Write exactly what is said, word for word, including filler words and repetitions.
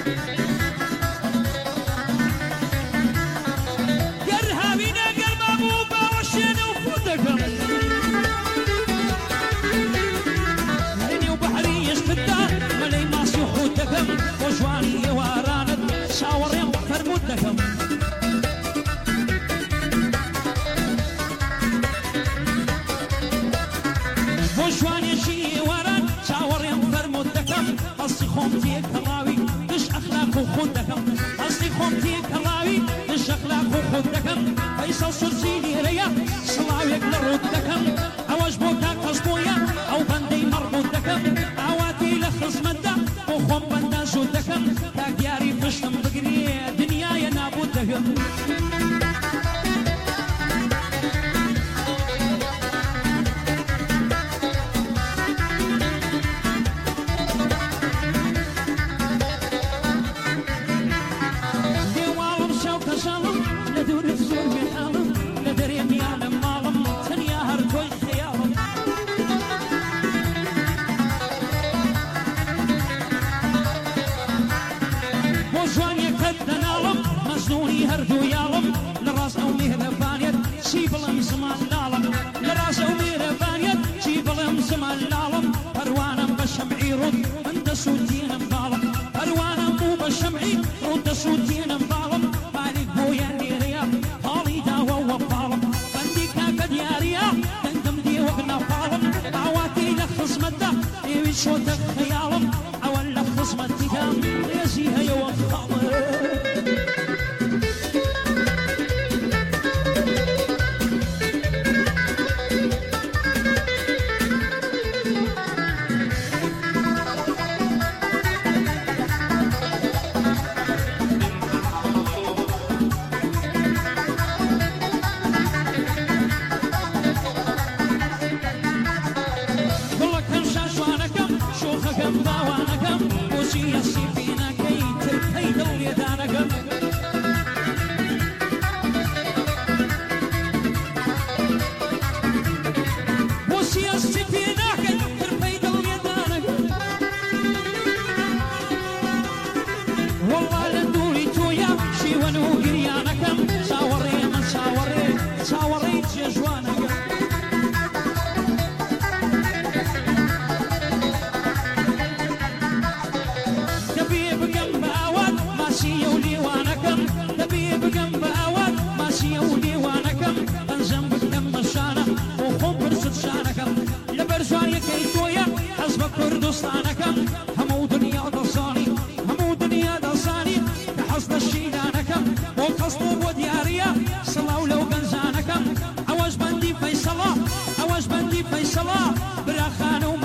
وجواني وارانت شاورين فرمودكم وجواني شي وران شاورين فرمودكم أصلي خومتي كراوي مش أخلاق وخودكم أصلي خومتي كراوي مش أخلاق وخودكم فيصل سرسيلي ريا صلاويك لرودكم أواج بوكا قصبويا أو بندي مربودكم أواتي لخصمدا وخوم بندا زودكم تاقياري فشتم بقري دنيا ينابودكم هردو يالم لراس او مهربانيت شي بلم زمان لالم لراس او مهربانيت شي بلم زمان لالم پروانم بشمعي رد انت سوتين مبالم پروانم مو بشمعي رد سوتين مبالم مالك بويا نيريا هالي داوا وبالم بندي كاكد ياريا تنكم دي وقنا بالم عواتي لخصمتا ايوي شوتك خيالم اول لخصمتي دام ليزيها يوم خامر فيصلا برا خانو